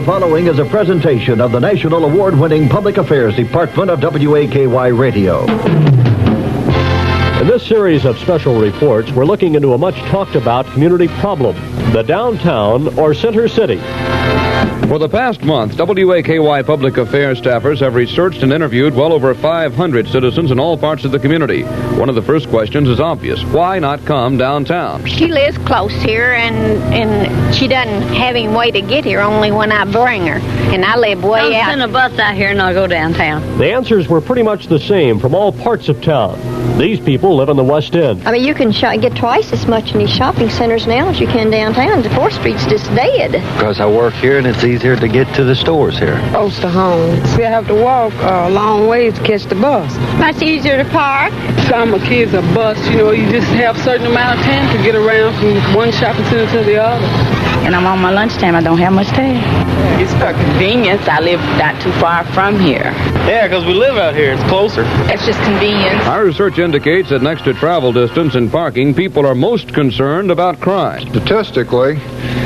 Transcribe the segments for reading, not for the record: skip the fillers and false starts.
following is a presentation of the National Award-winning Public Affairs Department of WAKY Radio. In this series of special reports, we're looking into a much-talked-about community problem, the downtown or Center City. For the past month, WAKY Public Affairs staffers have researched and interviewed well over 500 citizens in all parts of the community. One of the first questions is obvious. Why not come downtown? She lives close here, and she doesn't have any way to get here, only when I bring her. And I live way out. I'll send a bus out here, and I'll go downtown. The answers were pretty much the same from all parts of town. These people live in the West End. I mean, you can get twice as much in these shopping centers now as you can downtown. The 4th Street's just dead. Because I work here, and it's easier to get to the stores here. Close to home. We have to walk a long ways to catch the bus. Much easier to park. Some of kids are bus, you just have a certain amount of time to get around from one shopping center to the other. And I'm on my lunchtime. I don't have much time. It's for convenience. I live not too far from here. Yeah, because we live out here. It's closer. It's just convenience. Our research indicates that next to travel distance and parking, people are most concerned about crime. Statistically,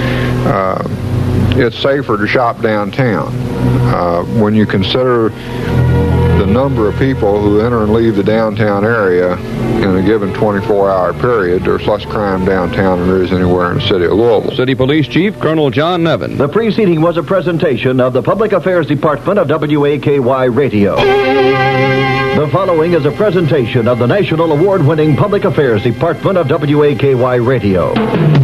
it's safer to shop downtown. When you consider the number of people who enter and leave the downtown area in a given 24-hour period, there's less crime downtown than there is anywhere in the city of Louisville. City Police Chief Colonel John Nevin. The preceding was a presentation of the Public Affairs Department of WAKY Radio. The following is a presentation of the National Award-winning Public Affairs Department of WAKY Radio.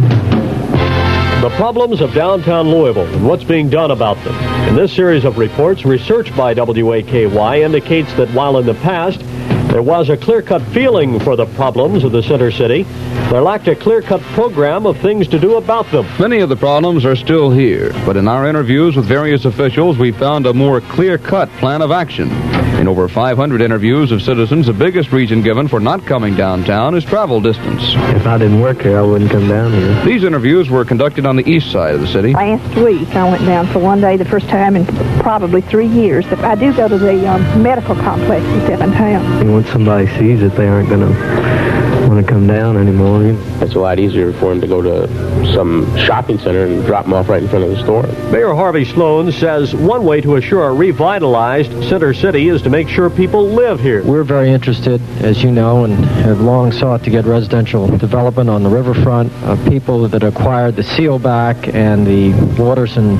The problems of downtown Louisville and what's being done about them. In this series of reports, research by WAKY indicates that while in the past there was a clear-cut feeling for the problems of the Center City, there lacked a clear-cut program of things to do about them. Many of the problems are still here, but in our interviews with various officials, we found a more clear-cut plan of action. In over 500 interviews of citizens, the biggest reason given for not coming downtown is travel distance. If I didn't work here, I wouldn't come down here. These interviews were conducted on the east side of the city. Last week, I went down for one day, the first time in probably 3 years. I do go to the medical complex that's in town. Once somebody sees it, they aren't going to want to come down anymore. It's a lot easier for them to go to some shopping center and drop them off right in front of the store. Mayor Harvey Sloan says one way to assure a revitalized Center City is to make sure people live here. We're very interested, as you know, and have long sought to get residential development on the riverfront. People that acquired the Sealback and the Waterson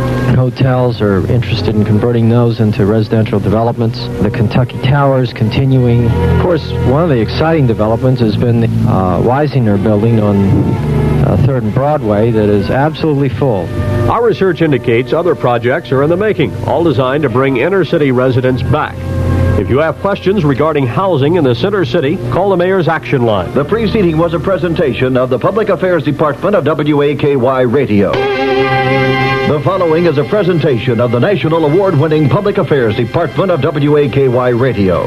hotels are interested in converting those into residential developments. The Kentucky Towers continuing. Of course, one of the exciting developments has been the Weisinger building on 3rd and Broadway that is absolutely full. Our research indicates other projects are in the making, all designed to bring inner-city residents back. If you have questions regarding housing in the Center City, call the Mayor's Action Line. The preceding was a presentation of the Public Affairs Department of WAKY Radio. The following is a presentation of the National Award-winning Public Affairs Department of WAKY Radio.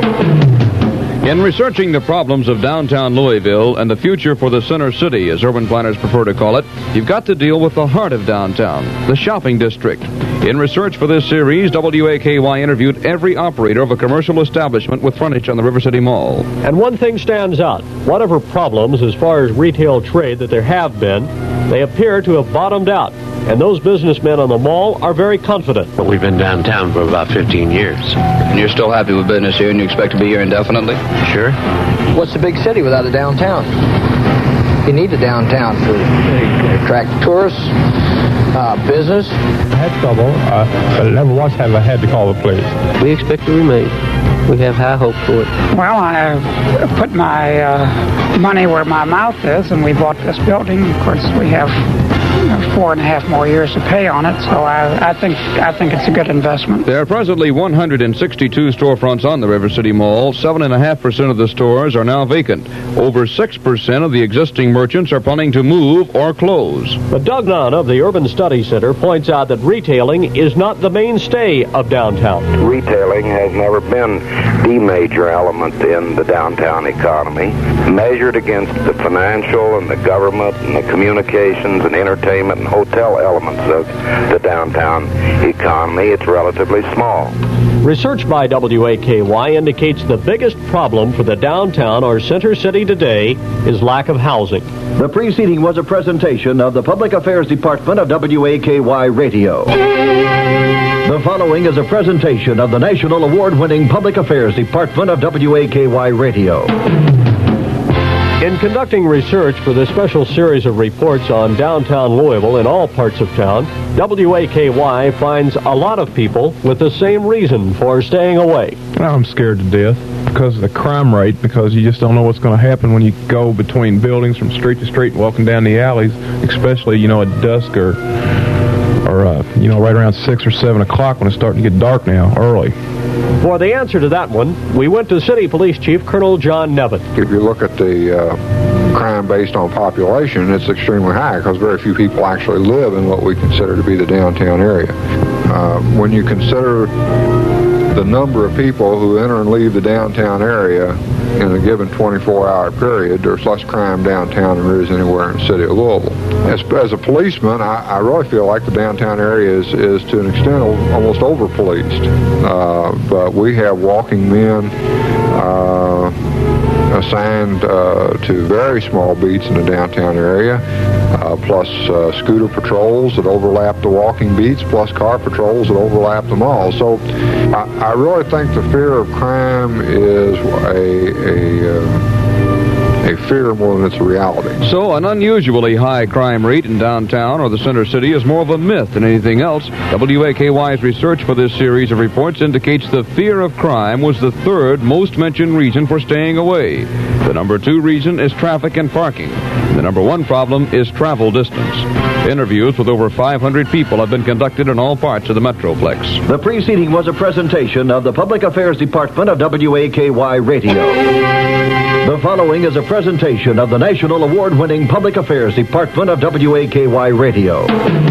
In researching the problems of downtown Louisville and the future for the Center City, as urban planners prefer to call it, you've got to deal with the heart of downtown, the shopping district. In research for this series, WAKY interviewed every operator of a commercial establishment with frontage on the River City Mall. And one thing stands out. Whatever problems as far as retail trade that there have been, they appear to have bottomed out. And those businessmen on the mall are very confident. But we've been downtown for about 15 years. And you're still happy with business here and you expect to be here indefinitely? Sure. What's the big city without a downtown? You need a downtown to attract tourists, business. I had trouble, but never once have I had to call the police. We expect to remain. We have high hope for it. Well, I put my money where my mouth is, and we bought this building. Of course, we have 4.5 more years to pay on it, so I think it's a good investment. There are presently 162 storefronts on the River City Mall. 7.5% of the stores are now vacant. Over 6% of the existing merchants are planning to move or close. But Doug Nunn of the Urban Studies Center points out that retailing is not the mainstay of downtown. Retailing has never been the major element in the downtown economy. Measured against the financial and the government and the communications and entertainment entertainment and hotel elements of the downtown economy, it's relatively small. Research by WAKY indicates the biggest problem for the downtown or center city today is lack of housing. The preceding was a presentation of the Public Affairs Department of WAKY Radio. The following is a presentation of the National Award-winning Public Affairs Department of WAKY Radio. In conducting research for this special series of reports on downtown Louisville in all parts of town, WAKY finds a lot of people with the same reason for staying away. I'm scared to death because of the crime rate, because you just don't know what's going to happen when you go between buildings from street to street and walking down the alleys, especially, at dusk or right around 6 or 7 o'clock when it's starting to get dark now, early. For the answer to that one, we went to City Police Chief Colonel John Nevin. If you look at the crime based on population, it's extremely high because very few people actually live in what we consider to be the downtown area. When you consider the number of people who enter and leave the downtown area in a given 24-hour period, there's less crime downtown than there is anywhere in the city of Louisville. As a policeman, I really feel like the downtown area is to an extent almost over-policed. But we have walking men assigned to very small beats in the downtown area, plus scooter patrols that overlap the walking beats, plus car patrols that overlap them all. So I really think the fear of crime is a fear more than it's a reality. So an unusually high crime rate in downtown or the center city is more of a myth than anything else. WAKY's research for this series of reports indicates the fear of crime was the third most mentioned reason for staying away. The number 2 reason is traffic and parking. The number 1 problem is travel distance. Interviews with over 500 people have been conducted in all parts of the Metroplex. The preceding was a presentation of the Public Affairs Department of WAKY Radio. The following is a presentation of the National Award-winning Public Affairs Department of WAKY Radio.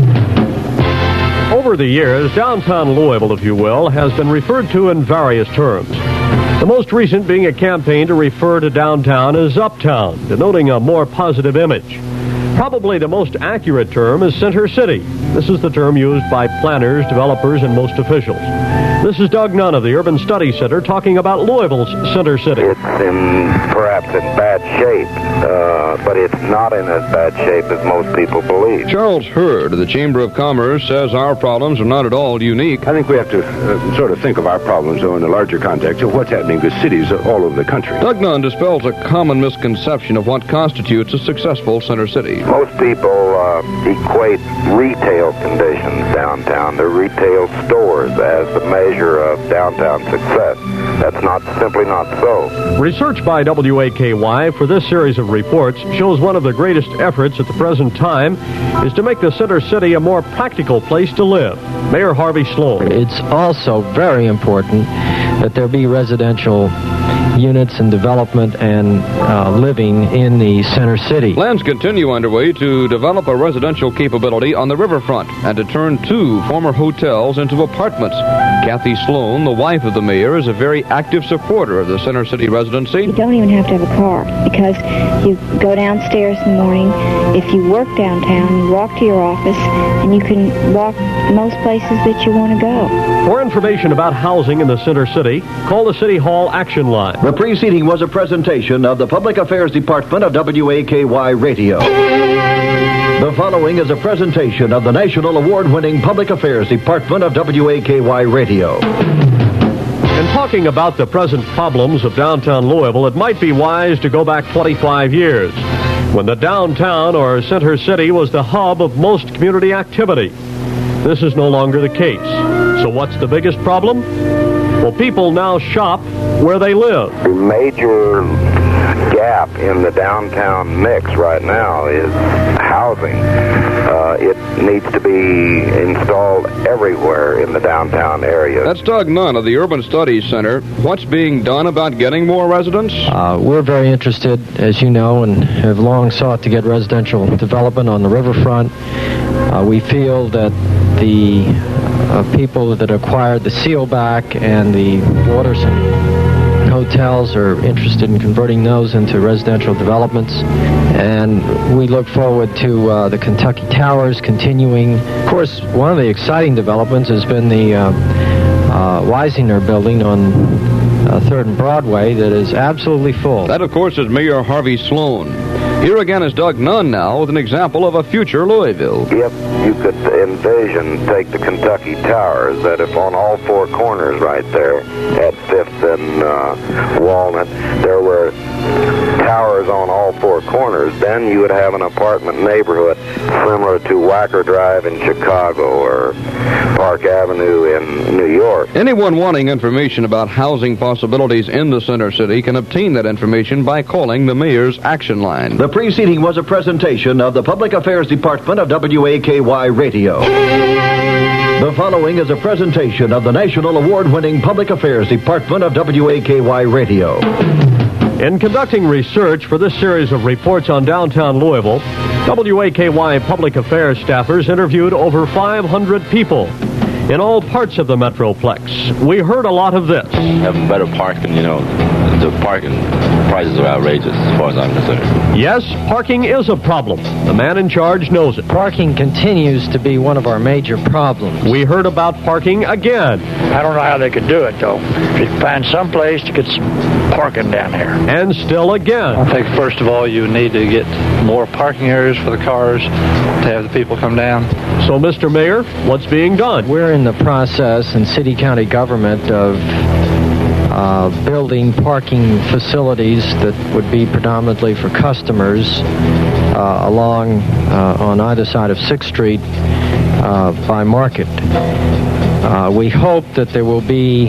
Over the years, downtown Louisville, if you will, has been referred to in various terms. The most recent being a campaign to refer to downtown as Uptown, denoting a more positive image. Probably the most accurate term is Center City. This is the term used by planners, developers, and most officials. This is Doug Nunn of the Urban Studies Center talking about Louisville's Center City. It's perhaps in bad shape, but it's not in as bad shape as most people believe. Charles Hurd of the Chamber of Commerce says our problems are not at all unique. I think we have to sort of think of our problems, though, in the larger context of what's happening to cities all over the country. Doug Nunn dispels a common misconception of what constitutes a successful center city. Most people equate retail conditions downtown, the retail stores, as the measure of downtown success. That's simply not so. Research by WAKY for this series of reports shows one of the greatest efforts at the present time is to make the center city a more practical place to live. Mayor Harvey Sloan. It's also very important that there be residential units and development and living in the center city. Plans continue underway to develop a residential capability on the riverfront and to turn 2 former hotels into apartments. Kathy Sloan, the wife of the mayor, is a very active supporter of the center city residency. You don't even have to have a car because you go downstairs in the morning. If you work downtown, you walk to your office and you can walk most places that you want to go. For information about housing in the center city, call the City Hall Action Line. The preceding was a presentation of the Public Affairs Department of WAKY Radio. The following is a presentation of the National Award-winning Public Affairs Department of WAKY Radio. In talking about the present problems of downtown Louisville, it might be wise to go back 25 years, when the downtown or center city was the hub of most community activity. This is no longer the case. So what's the biggest problem? Well, people now shop where they live. The major gap in the downtown mix right now is housing. It needs to be installed everywhere in the downtown area. That's Doug Nunn of the Urban Studies Center. What's being done about getting more residents? We're very interested, as you know, and have long sought to get residential development on the riverfront. We feel that the people that acquired the Sealback and the Waterson hotels are interested in converting those into residential developments. And we look forward to the Kentucky Towers continuing. Of course, one of the exciting developments has been the Weisinger building on 3rd and Broadway that is absolutely full. That, of course, is Mayor Harvey Sloan. Here again is Doug Nunn now with an example of a future Louisville. If you could envision, take the Kentucky Towers, that if on all four corners right there at 5th and Walnut, there were towers on all four corners, then you would have an apartment neighborhood similar to Wacker Drive in Chicago or Park Avenue in New York. Anyone wanting information about housing possibilities in the Center City can obtain that information by calling the Mayor's Action Line. The preceding was a presentation of the Public Affairs Department of WAKY Radio. The following is a presentation of the National Award-winning Public Affairs Department of WAKY Radio. In conducting research for this series of reports on downtown Louisville, WAKY Public Affairs staffers interviewed over 500 people in all parts of the Metroplex. We heard a lot of this. Having better parking, the parking prices are outrageous as far as I'm concerned. Yes, parking is a problem. The man in charge knows it. Parking continues to be one of our major problems. We heard about parking again. I don't know how they could do it, though. If you find some place to get some parking down here. And still again. I think, first of all, you need to get more parking areas for the cars to have the people come down. So, Mr. Mayor, what's being done? We're in the process in city-county government of building parking facilities that would be predominantly for customers along on either side of 6th Street by Market. We hope that there will be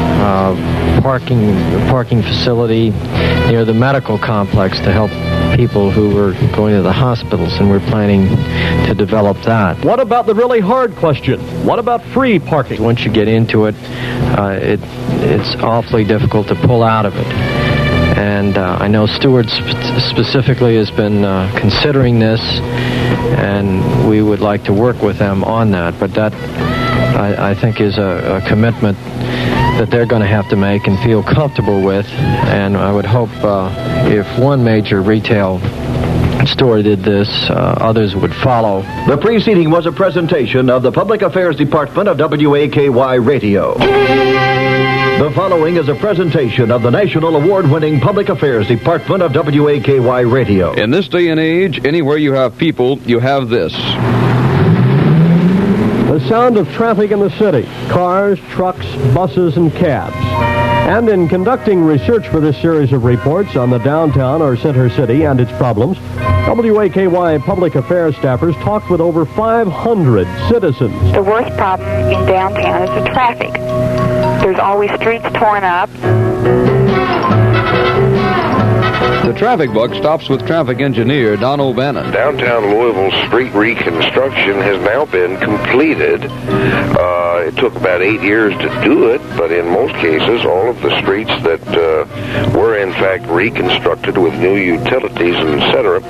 parking facility near the medical complex to help people who are going to the hospitals, and we're planning to develop that. What about the really hard question? What about free parking? Once you get into it, it's awfully difficult to pull out of it. And I know Stewart specifically has been considering this, and we would like to work with them on that. But that, I think, is a commitment that they're going to have to make and feel comfortable with. And I would hope if one major retail store did this, others would follow. The preceding was a presentation of the Public Affairs Department of WAKY Radio. The following is a presentation of the National Award-winning Public Affairs Department of WAKY Radio. In this day and age, anywhere you have people, you have this. The sound of traffic in the city. Cars, trucks, buses, and cabs. And in conducting research for this series of reports on the downtown or Center City and its problems, WAKY Public Affairs staffers talked with over 500 citizens. The worst problem in downtown is the traffic. There's always streets torn up. The traffic buck stops with traffic engineer Don O'Bannon. Downtown Louisville's street reconstruction has now been completed. It took about 8 years to do it, but in most cases, all of the streets that were in fact reconstructed with new utilities, etc.,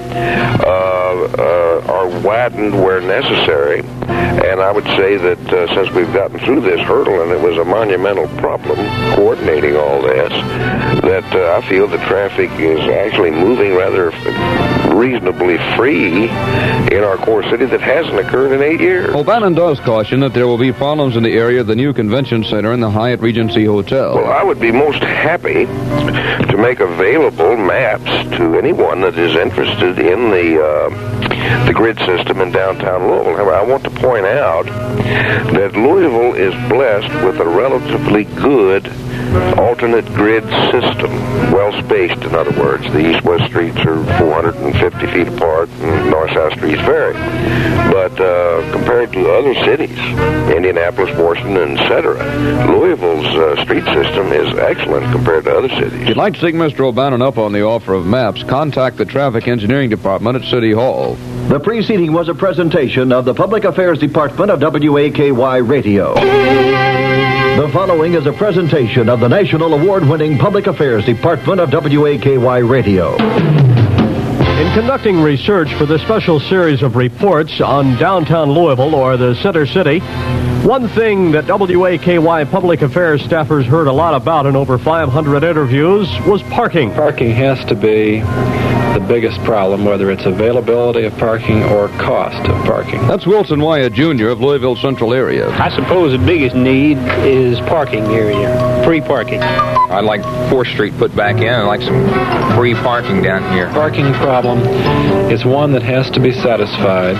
are widened where necessary. And I would say that since we've gotten through this hurdle, and it was a monumental problem coordinating all this, that I feel the traffic is actually moving rather reasonably free in our core city that hasn't occurred in 8 years. O'Bannon does caution that there will be problems in the area of the new convention center and the Hyatt Regency Hotel. Well, I would be most happy to make available maps to anyone that is interested in the grid system in downtown Louisville. However, I want to point out that Louisville is blessed with a relatively good alternate grid system, well spaced, in other words. The east-west streets are 450 feet apart, and north-south streets vary. But compared to other cities, Indianapolis, Washington, etc., Louisville's street system is excellent compared to other cities. If you'd like to take Mr. O'Bannon up on the offer of maps, contact the Traffic Engineering Department at City Hall. The preceding was a presentation of the Public Affairs Department of WAKY Radio. The following is a presentation of the National Award-winning Public Affairs Department of WAKY Radio. In conducting research for this special series of reports on downtown Louisville or the Center City, one thing that WAKY public affairs staffers heard a lot about in over 500 interviews was parking. Parking has to be the biggest problem, whether it's availability of parking or cost of parking. That's Wilson Wyatt Jr. of Louisville Central area. I suppose the biggest need is parking area, free parking. I'd like 4th Street put back in. I'd like some free parking down here. Parking problem is one that has to be satisfied,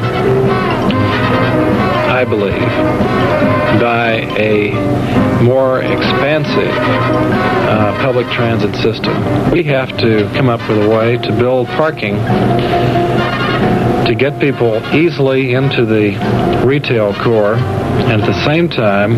I believe, by a more expansive public transit system. We have to come up with a way to build parking to get people easily into the retail core and at the same time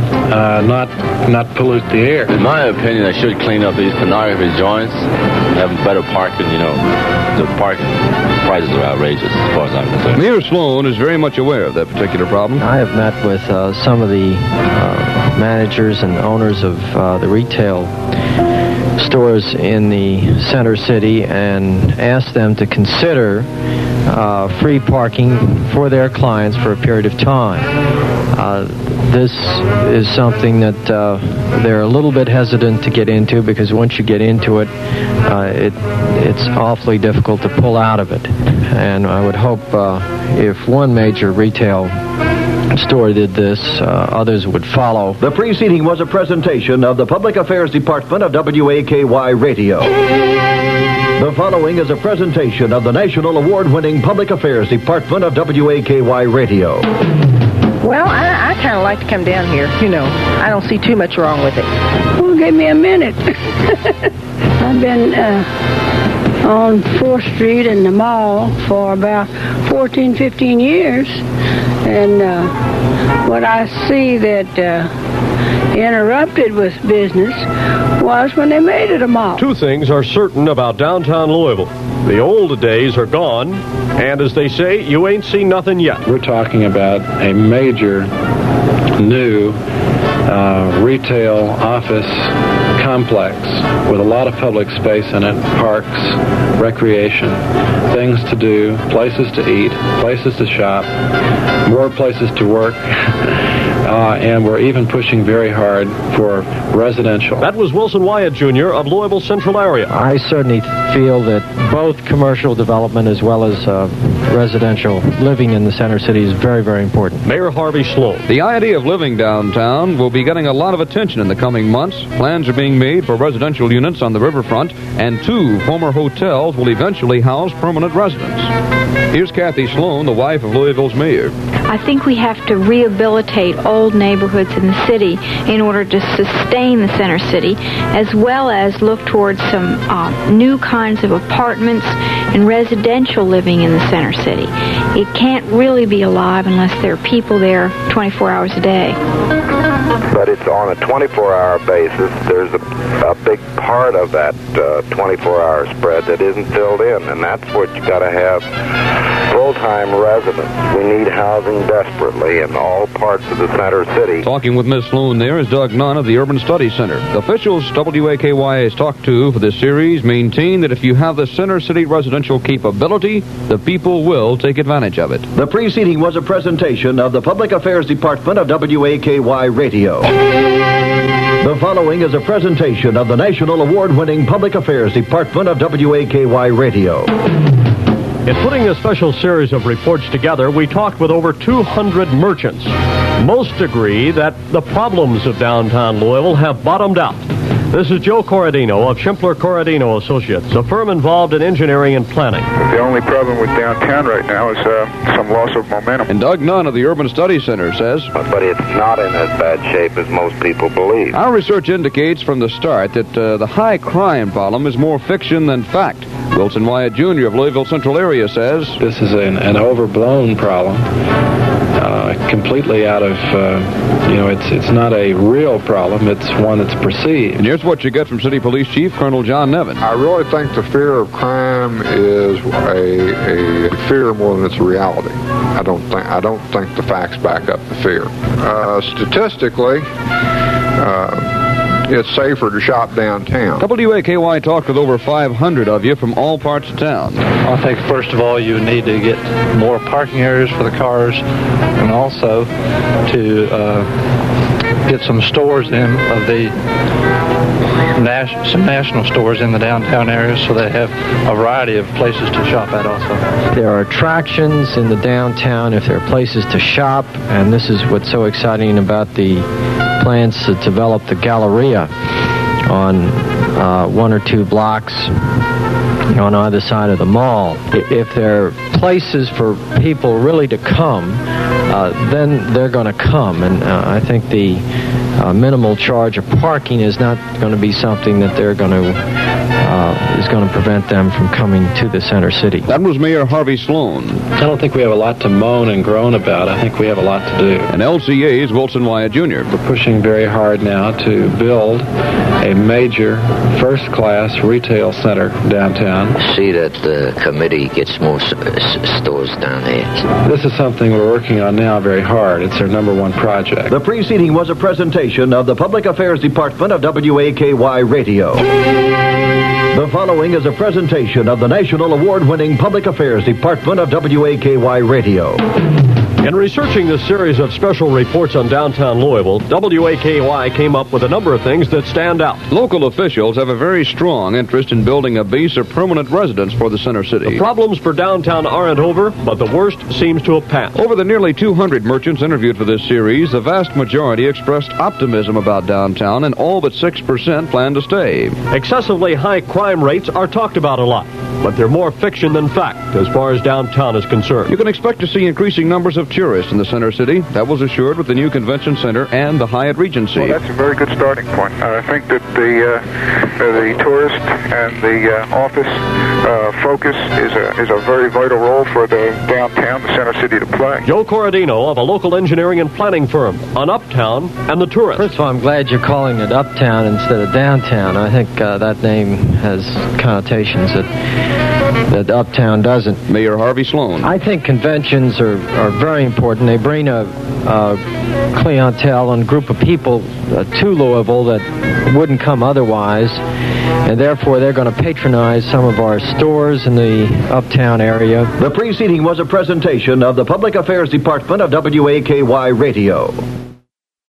not pollute the air. In my opinion, they should clean up these pornography joints, have better parking. The parking prices are outrageous as far as I'm concerned. Mayor Sloan is very much aware of that particular problem. I have met with some of the managers and owners of the retail stores in the Center City and asked them to consider free parking for their clients for a period of time. This is something that they're a little bit hesitant to get into because once you get into it, it's awfully difficult to pull out of it. And I would hope if one major retail store did this, others would follow. The preceding was a presentation of the Public Affairs Department of WAKY Radio. The following is a presentation of the National Award-winning Public Affairs Department of WAKY Radio. Well, I kind of like to come down here. I don't see too much wrong with it. Well, give me a minute. I've been on 4th Street in the mall for about 14, 15 years. And what I see that interrupted with business was when they made it a mall. Two things are certain about downtown Louisville. The old days are gone, and as they say, you ain't seen nothing yet. We're talking about a major new retail office complex with a lot of public space in it, parks, recreation, things to do, places to eat, places to shop, more places to work. And we're even pushing very hard for residential. That was Wilson Wyatt Jr. of Louisville Central area. I certainly feel that both commercial development as well as residential living in the Center City is very, very important. Mayor Harvey Sloan. The idea of living downtown will be getting a lot of attention in the coming months. Plans are being made for residential units on the riverfront, and 2 former hotels will eventually house permanent residents. Here's Kathy Sloan, the wife of Louisville's mayor. I think we have to rehabilitate old neighborhoods in the city in order to sustain the Center City, as well as look towards some new kinds of apartments and residential living in the Center City. It can't really be alive unless there are people there 24 hours a day. But it's on a 24-hour basis. There's a big part of that 24-hour spread that isn't filled in, and that's what you got to have full-time residents. We need housing desperately in all parts of the Center City. Talking with Ms. Sloan there is Doug Nunn of the Urban Studies Center. The officials WAKY has talked to for this series maintain that if you have the Center City residential capability, the people will take advantage of it. The preceding was a presentation of the Public Affairs Department of WAKY Radio. The following is a presentation of the National Award-winning Public Affairs Department of WAKY Radio. In putting this special series of reports together, we talked with over 200 merchants. Most agree that the problems of downtown Louisville have bottomed out. This is Joe Corradino of Schimpler Corradino Associates, a firm involved in engineering and planning. The only problem with downtown right now is some loss of momentum. And Doug Nunn of the Urban Studies Center says, but it's not in as bad shape as most people believe. Our research indicates from the start that the high crime problem is more fiction than fact. Wilson Wyatt Jr. of Louisville Central area says, this is an overblown problem. Completely out of, it's not a real problem. It's one that's perceived. And here's what you get from City Police Chief Colonel John Nevin. I really think the fear of crime is a fear more than it's a reality. I don't think the facts back up the fear. Statistically, it's safer to shop downtown. WAKY talked with over 500 of you from all parts of town. I think, first of all, you need to get more parking areas for the cars, and also to get some stores in of the some national stores in the downtown area, so they have a variety of places to shop at also. There are attractions in the downtown if there are places to shop, and this is what's so exciting about the plans to develop the Galleria on 1 or 2 blocks on either side of the mall. If there are places for people really to come, then they're going to come, and I think the minimal charge of parking is not going to be something that they're going to is going to prevent them from coming to the center city. That was Mayor Harvey Sloan. I don't think we have a lot to moan and groan about. I think we have a lot to do. And LCA's Wilson Wyatt Jr. We're pushing very hard now to build a major first-class retail center downtown. See that the committee gets more stores down there. This is something we're working on now very hard. It's our number one project. The preceding was a presentation of the Public Affairs Department of WAKY Radio. The following is a presentation of the National Award-winning Public Affairs Department of WAKY Radio. In researching this series of special reports on downtown Louisville, WAKY came up with a number of things that stand out. Local officials have a very strong interest in building a base of permanent residence for the center city. The problems for downtown aren't over, but the worst seems to have passed. Over the nearly 200 merchants interviewed for this series, the vast majority expressed optimism about downtown, and all but 6% plan to stay. Excessively high crime rates are talked about a lot, but they're more fiction than fact as far as downtown is concerned. You can expect to see increasing numbers of tourists in the center city. That was assured with the new convention center and the Hyatt Regency. Well, that's a very good starting point. I think that the tourist and the office focus is a very vital role for the downtown, the center city to play. Joe Corradino of a local engineering and planning firm on Uptown and the Tourist. First of all, I'm glad you're calling it Uptown instead of Downtown. I think that name has connotations that Uptown doesn't. Mayor Harvey Sloan. I think conventions are very important. They bring a clientele and group of people to Louisville that wouldn't come otherwise, and therefore they're going to patronize some of our stores in the Uptown area. The preceding was a presentation of the Public Affairs Department of WAKY Radio.